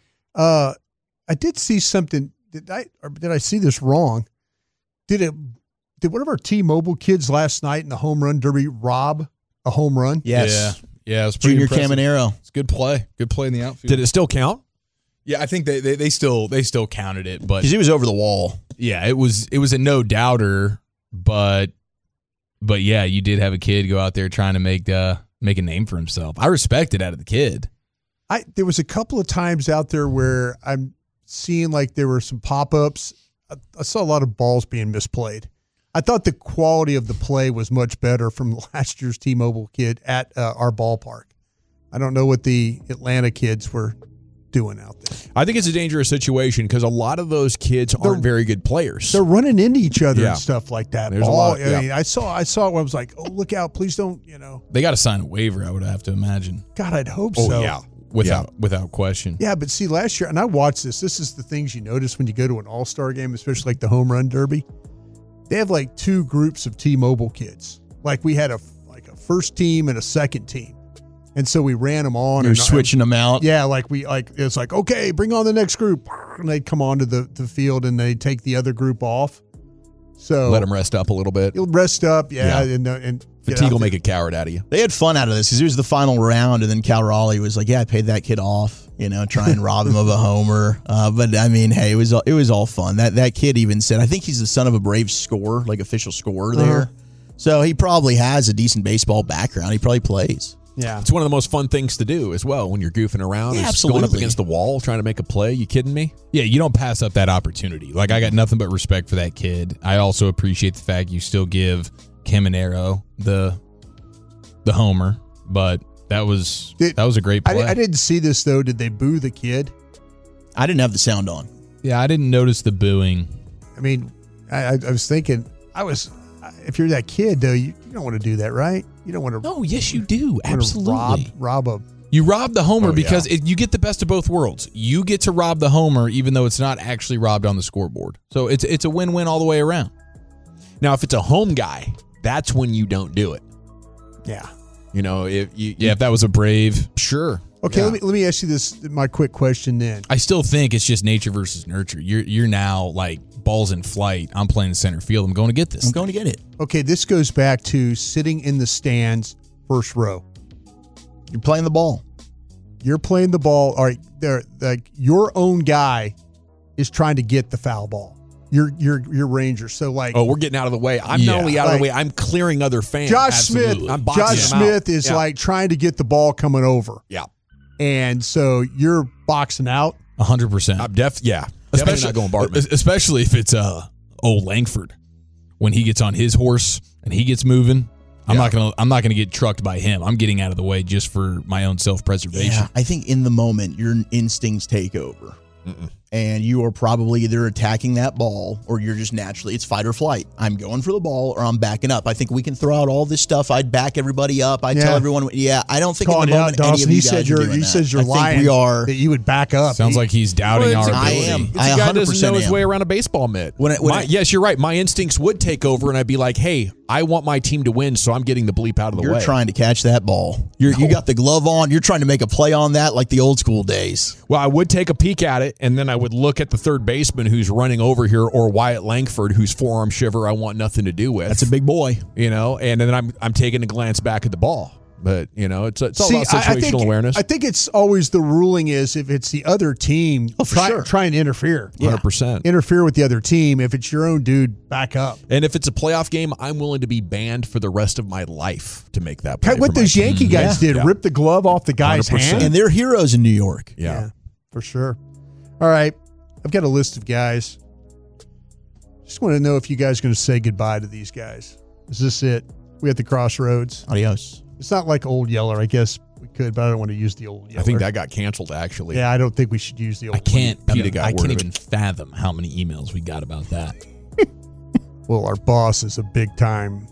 I did see something. Did I see this wrong? Did one of our T-Mobile kids last night in the home run derby rob a home run? Yes. Yeah, it was pretty Junior impressive. Caminero. It's good play. Good play in the outfield. Did it still count? Yeah, I think they still counted it, but Because he was over the wall. Yeah, it was a no doubter, but yeah, you did have a kid go out there trying to make a name for himself. I respect it out of the kid. There was a couple of times out there where I'm seeing like there were some pop-ups. I saw a lot of balls being misplayed. I thought the quality of the play was much better from last year's T-Mobile kid at our ballpark. I don't know what the Atlanta kids were doing out there. I think it's a dangerous situation because a lot of those kids aren't very good players. They're running into each other Yeah. and stuff like that. There's a lot, I mean, I saw it when I was like, oh, look out, please don't, They got to sign a waiver, I would have to imagine. God, I'd hope Oh, so. yeah. Without question. Yeah, but see, last year, and I watched this. This is the things you notice when you go to an all-star game, especially like the home run derby. They have like two groups of T-Mobile kids. Like we had a first team and a second team, and so we ran them on. You're switching them out. Yeah, it's like, okay, bring on the next group, and they'd come onto the field and they'd take the other group off. So let them rest up a little bit. You'll rest up, and fatigue will make a coward out of you. They had fun out of this because it was the final round, and then Cal Raleigh was like, "Yeah, I paid that kid off, try and rob him of a homer." But I mean, hey, it was all fun. That kid even said, I think he's the son of a Braves scorer, like official scorer there. So he probably has a decent baseball background. He probably plays. Yeah, it's one of the most fun things to do as well when you're goofing around and absolutely. going up against the wall trying to make a play. You kidding me? Yeah, you don't pass up that opportunity. Like, I got nothing but respect for that kid. I also appreciate the fact you still give Caminero the homer, but that was a great play. I didn't see this though. Did they boo the kid? I didn't have the sound on. Yeah, I didn't notice the booing. I mean, I was thinking, if you're that kid though, you don't want to do that, right? You don't want to. Oh, yes, you do. Absolutely. Rob a. You rob the homer because you get the best of both worlds. You get to rob the homer even though it's not actually robbed on the scoreboard. So it's a win-win all the way around. Now, if it's a home guy, that's when you don't do it. Yeah. If that was a Brave, sure. Okay, let me ask you my quick question then. I still think it's just nature versus nurture. You're now like balls in flight. I'm playing the center field. I'm going to get this. I'm going to get it. Okay, this goes back to sitting in the stands, first row. You're playing the ball. You're playing the ball. All right, like your own guy is trying to get the foul ball. Your Ranger. So like, we're getting out of the way. I'm not only out of the way. I'm clearing other fans. Josh Absolutely. Smith. Josh Smith is like trying to get the ball coming over. Yeah. And so you're boxing out. 100%. I'm definitely not going Bartman. Especially if it's old Langford when he gets on his horse and he gets moving. I'm not gonna get trucked by him. I'm getting out of the way just for my own self-preservation. Yeah, I think in the moment your instincts take over. And you are probably either attacking that ball or you're just naturally, it's fight or flight. I'm going for the ball or I'm backing up. I think we can throw out all this stuff. I'd back everybody up. I'd tell everyone, I don't think in the moment any of you guys are doing that. He said you're lying that you would back up. Sounds like he's doubting our ability. I am. It's a guy doesn't know his way around a baseball mitt. Yes, you're right. My instincts would take over and I'd be like, hey, I want my team to win, so I'm getting the bleep out of the way. You're trying to catch that ball. You got the glove on. You're trying to make a play on that like the old school days. Well, I would take a peek at it, and then I would look at the third baseman who's running over here, or Wyatt Langford, whose forearm shiver I want nothing to do with. That's a big boy. And then I'm taking a glance back at the ball. But, it's all about situational awareness. I think it's always the ruling is if it's the other team, try and interfere. 100%. Interfere with the other team. If it's your own dude, back up. And if it's a playoff game, I'm willing to be banned for the rest of my life to make that play. What those Yankee guys did, rip the glove off the guy's 100%. hand. And they're heroes in New York. Yeah, for sure. All right. I've got a list of guys. Just want to know if you guys are going to say goodbye to these guys. Is this it? We at the crossroads. Adios. It's not like Old Yeller. I guess we could, but I don't want to use the Old Yeller. I think that got canceled, actually. Yeah, I don't think we should use the Old I can't Yeller. even fathom how many emails we got about that. Well, our boss is a big-time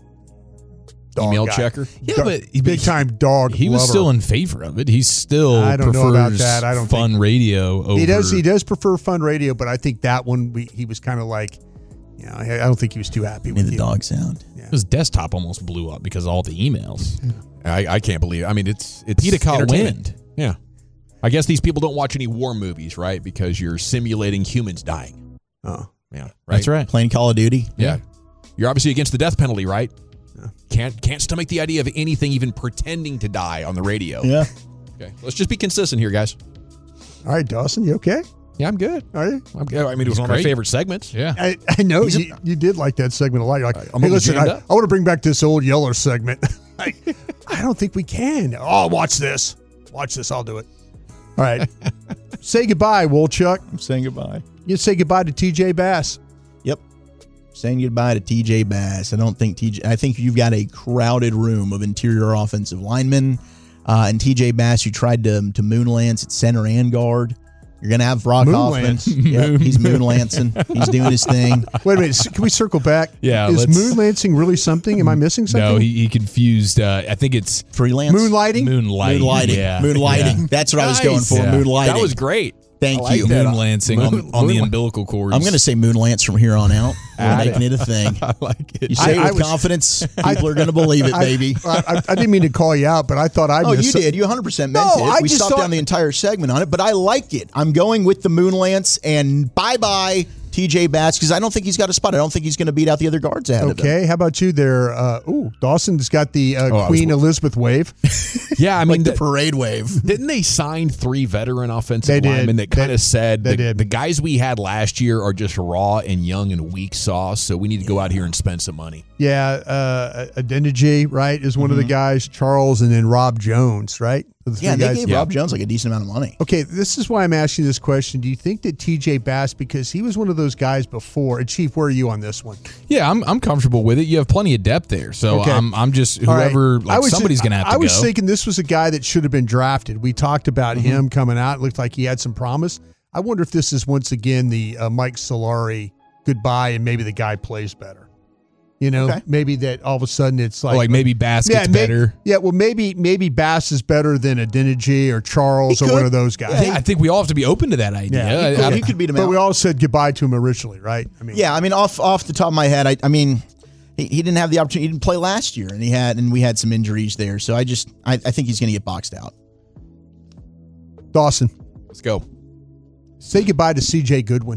dog email guy. checker? Yeah, but big-time dog He was lover. still in favor of it. He still I don't know about that. I don't fun think radio over. He does prefer fun radio, but I think that one he was kind of like, I don't think he was too happy with the dog sound. Yeah. His desktop almost blew up because of all the emails. I can't believe it. I mean, it's Peter caught entertainment. wind. Yeah. I guess these people don't watch any war movies, right? Because you're simulating humans dying. Oh. Yeah. Right? That's right. Playing Call of Duty. Yeah. You're obviously against the death penalty, right? Yeah. Can't stomach the idea of anything even pretending to die on the radio. Yeah. Okay. Let's just be consistent here, guys. All right, Dawson, you okay? Yeah, I'm good. Are you? I'm good. I mean, it was one of my favorite segments. Yeah. I know you did like that segment a lot. You're like, I'm hey, a listen, I legend. want to bring back this Old Yeller segment. I don't think we can. Oh, watch this. Watch this. I'll do it. All right. Say goodbye, Wolchuk. I'm saying goodbye. You say goodbye to TJ Bass. Yep. Saying goodbye to TJ Bass. I think you've got a crowded room of interior offensive linemen. And TJ Bass, you tried to moonlance at center and guard. You're going to have Brock Hoffman. Yep, he's moonlancing. He's doing his thing. Wait a minute. Can we circle back? Yeah. Is moonlancing really something? Am I missing something? No, he confused. I think it's freelance. Moonlighting? Moonlighting. Yeah. Moonlighting. Yeah. That's what I was going for. Yeah. Moonlighting. That was great. Thank like you. that. Moonlancing on the umbilical cords. I'm going to say moonlance from here on out. We're making it a thing. I like it. You say it with confidence, people are going to believe it, baby. I didn't mean to call you out, but I thought I you did. You 100% meant it. We stopped down the entire segment on it, but I like it. I'm going with the moonlance, and bye-bye TJ Bass, because I don't think he's got a spot. I don't think he's going to beat out the other guards ahead of him. Okay, how about you there? Dawson's got the Queen Elizabeth wave. Yeah, I mean, like the parade wave. Didn't they sign 3 veteran offensive linemen that kind of said the guys we had last year are just raw and young and weak sauce, so we need to go out here and spend some money? Yeah, Adeniji, right, is one of the guys. Charles, and then Rob Jones, right? Yeah, they gave Rob Jones like a decent amount of money. Okay, this is why I'm asking this question. Do you think that TJ Bass, because he was one of those guys before, and Chief, where are you on this one? Yeah, I'm comfortable with it. You have plenty of depth there, so Okay. I'm just whoever. Right. Somebody's going to have to go. I was thinking this was a guy that should have been drafted. We talked about him coming out. It looked like he had some promise. I wonder if this is once again the Mike Solari goodbye, and maybe the guy plays better. Maybe that all of a sudden it's like maybe Bass gets better. Well, maybe Bass is better than Adeniji or Charles or one of those guys. I think we all have to be open to that idea. Yeah, he could beat him but out. we all said goodbye to him originally, right? I mean, off the top of my head, he didn't have the opportunity. He didn't play last year, and we had some injuries there. So I think he's going to get boxed out. Dawson, let's go. Say goodbye to C.J. Goodwin.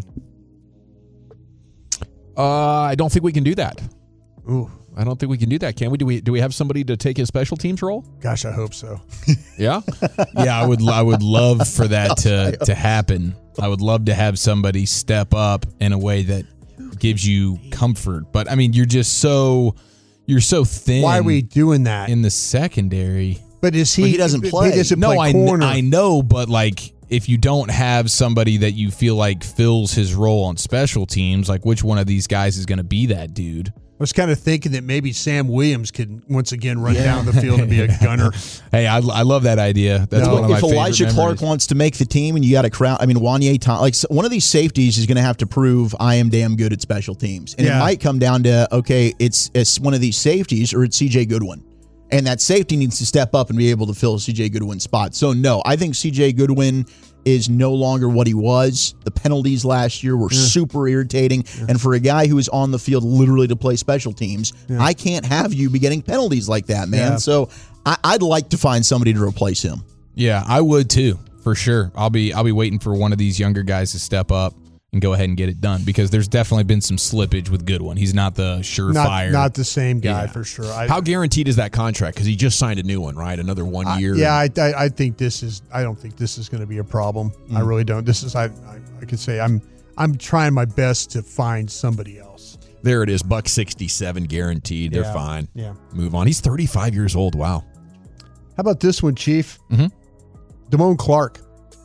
I don't think we can do that. Ooh, I don't think we can do that, can we? Do we have somebody to take his special teams role? Gosh, I hope so. Yeah? Yeah, I would love for that to happen. I would love to have somebody step up in a way that gives you comfort. But I mean, you're so thin. Why are we doing that in the secondary? But is he? But he doesn't play. He doesn't play corner. I know, but like, if you don't have somebody that you feel like fills his role on special teams, like which one of these guys is going to be that dude? I was kind of thinking that maybe Sam Williams could once again run down the field and be a gunner. Hey, I love that idea. That's one of my favorite memories. If Elijah Clark wants to make the team and you got a crowd, Wanye Thomas, one of these safeties is going to have to prove I am damn good at special teams. And it might come down to, okay, it's one of these safeties or it's C.J. Goodwin. And that safety needs to step up and be able to fill C.J. Goodwin's spot. So, no, I think C.J. Goodwin is no longer what he was. The penalties last year were super irritating. And for a guy who is on the field literally to play special teams, I can't have you be getting penalties like that, man. So I'd like to find somebody to replace him. Yeah, I would too. for sure. I'll be waiting for one of these younger guys to step up and go ahead and get it done, because there's definitely been some slippage with Goodwin. He's not the surefire. Not the same guy for sure. How guaranteed is that contract? Because he just signed a new one, right? Another 1 year. I think this is. I don't think this is going to be a problem. I really don't. This is. I could say I'm trying my best to find somebody else. There it is, $167 guaranteed. They're fine. Yeah. Move on. He's 35 years old. Wow. How about this one, Chief? Mm-hmm. Damone Clark.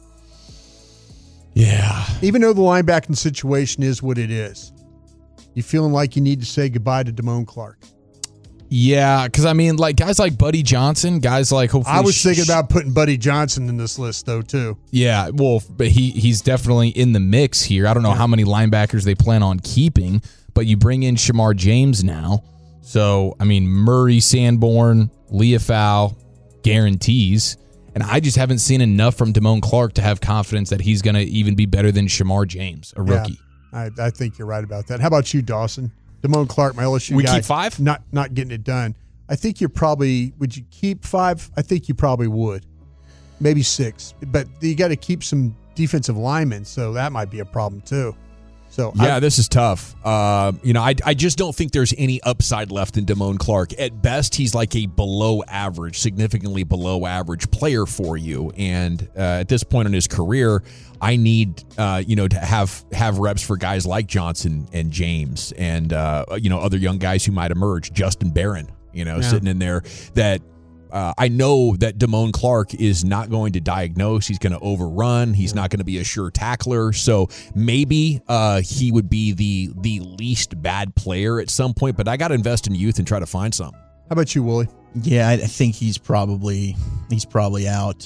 Yeah. Even though the linebacking situation is what it is, you feeling like you need to say goodbye to Damone Clark? Yeah, because I mean, like guys like Buddy Johnson, guys like hopefully. I was thinking about putting Buddy Johnson in this list though too. Yeah, well, but he's definitely in the mix here. I don't know how many linebackers they plan on keeping, but you bring in Shamar James now. So I mean, Murray, Sanborn, Leafau, guarantees. And I just haven't seen enough from Damone Clark to have confidence that he's going to even be better than Shamar James, a rookie. I think you're right about that. How about you, Dawson? Damone Clark, my LSU guy. We keep 5? Not getting it done. I think you're probably – would you keep 5? I think you probably would. Maybe 6. But you got to keep some defensive linemen, so that might be a problem too. So yeah, this is tough. I just don't think there's any upside left in Damone Clark. At best, he's like a below average, significantly below average player for you. And at this point in his career, I need to have reps for guys like Johnson and James and other young guys who might emerge. Justin Barron, sitting in there that. I know that Damone Clark is not going to diagnose. He's going to overrun. He's not going to be a sure tackler. So maybe he would be the least bad player at some point. But I got to invest in youth and try to find some. How about you, Wooly? Yeah, I think he's probably out.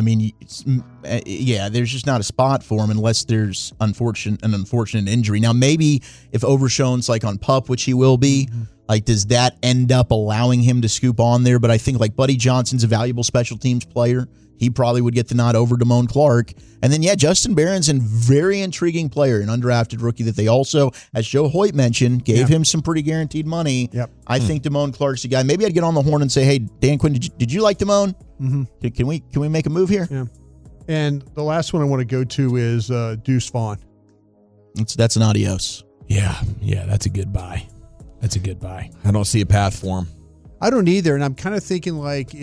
There's just not a spot for him unless there's an unfortunate injury. Now, maybe if Overshown's like on PUP, which he will be, like, does that end up allowing him to scoop on there? But I think, like, Buddy Johnson's a valuable special teams player. He probably would get the nod over Damone Clark. And then, Justin Barron's a very intriguing player, an undrafted rookie that they also, as Joe Hoyt mentioned, gave him some pretty guaranteed money. Yep. I think Damone Clark's the guy. Maybe I'd get on the horn and say, hey, Dan Quinn, did you like Damone? Mm-hmm. Can we make a move here? Yeah. And the last one I want to go to is Deuce Vaughn. That's an adios. Yeah, that's a good buy. That's a good buy. I don't see a path for him. I don't either, and I'm kind of thinking like,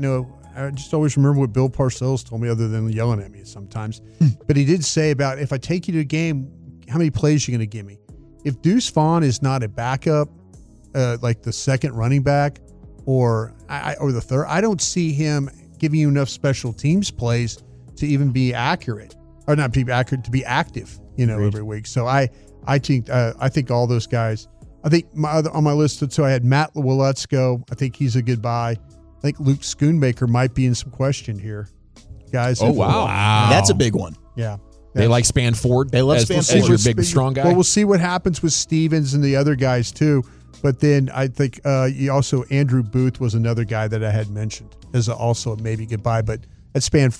I just always remember what Bill Parcells told me, other than yelling at me sometimes. But he did say about, if I take you to a game, how many plays are you going to give me? If Deuce Vaughn is not a backup, like the second running back or the third, I don't see him giving you enough special teams plays to even be accurate, or not be accurate, to be active, every week. So I think all those guys. I think on my list, so I had Matt Waletzko. I think he's a good buy. I think Luke Schoonmaker might be in some question here, guys. Oh, wow. That's a big one. Yeah. They like Spanford. They love Spanford. As your big, strong guy. Well, we'll see what happens with Stevens and the other guys, too. But then I think Andrew Booth was another guy that I had mentioned as also a maybe good buy. But at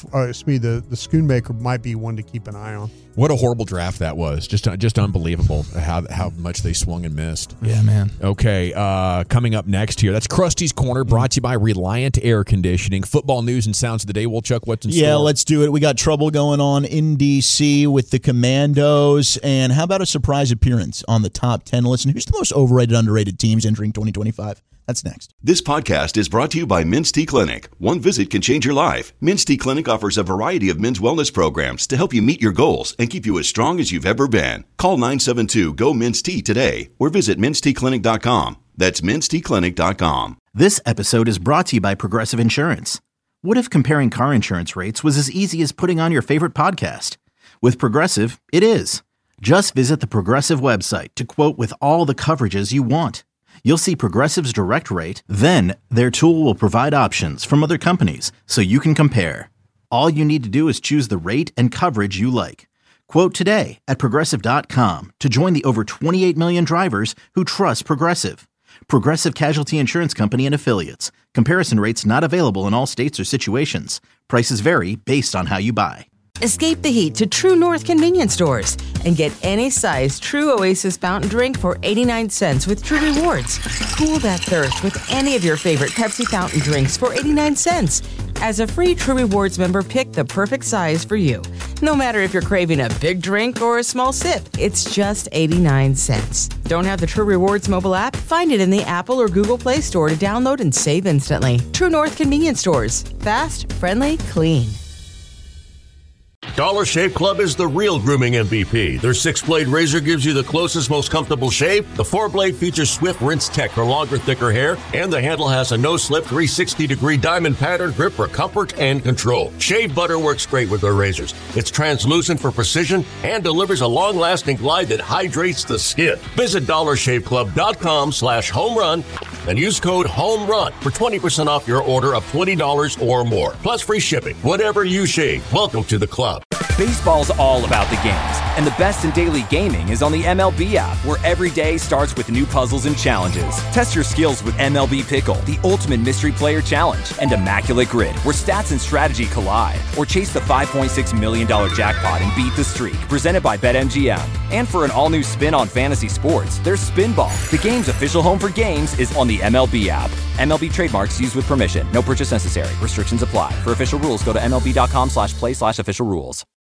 the Schoonmaker might be one to keep an eye on. What a horrible draft that was. Just unbelievable how much they swung and missed. Yeah, man. Okay, coming up next here, that's Krusty's Corner, brought to you by Reliant Air Conditioning. Football news and sounds of the day. We'll check what's in store. Yeah, let's do it. We got trouble going on in D.C. with the Commandos. And how about a surprise appearance on the top 10 list? And who's the most overrated, underrated teams entering 2025? That's next. This podcast is brought to you by Men's T Clinic. One visit can change your life. Men's T Clinic offers a variety of men's wellness programs to help you meet your goals and keep you as strong as you've ever been. Call 972-GO-MEN'S-T today or visit mensteclinic.com. That's mensteclinic.com. This episode is brought to you by Progressive Insurance. What if comparing car insurance rates was as easy as putting on your favorite podcast? With Progressive, it is. Just visit the Progressive website to quote with all the coverages you want. You'll see Progressive's direct rate, then their tool will provide options from other companies so you can compare. All you need to do is choose the rate and coverage you like. Quote today at Progressive.com to join the over 28 million drivers who trust Progressive. Progressive Casualty Insurance Company and Affiliates. Comparison rates not available in all states or situations. Prices vary based on how you buy. Escape the heat to True North convenience stores and get any size True Oasis fountain drink for 89 cents with True Rewards. Cool that thirst with any of your favorite Pepsi fountain drinks for 89 cents. As a free True Rewards member, pick the perfect size for you. No matter if you're craving a big drink or a small sip, it's just 89 cents. Don't have the True Rewards mobile app? Find it in the Apple or Google Play Store to download and save instantly. True North Convenience Stores. Fast, friendly, clean. Dollar Shave Club is the real grooming MVP. Their 6-blade razor gives you the closest, most comfortable shave. The 4-blade features swift rinse tech for longer, thicker hair, and the handle has a no-slip 360-degree diamond pattern grip for comfort and control. Shave butter works great with their razors. It's translucent for precision and delivers a long-lasting glide that hydrates the skin. Visit dollarshaveclub.com/homerun and use code HOMERUN for 20% off your order of $20 or more. Plus free shipping. Whatever you shave, welcome to the club. Baseball's all about the games, and the best in daily gaming is on the MLB app, where every day starts with new puzzles and challenges. Test your skills with MLB Pickle, the ultimate mystery player challenge, and Immaculate Grid, where stats and strategy collide. Or chase the $5.6 million jackpot and beat the streak, presented by BetMGM. And for an all-new spin on fantasy sports, there's Spinball. The game's official home for games is on the MLB app. MLB trademarks used with permission. No purchase necessary. Restrictions apply. For official rules, go to MLB.com/play/official rules.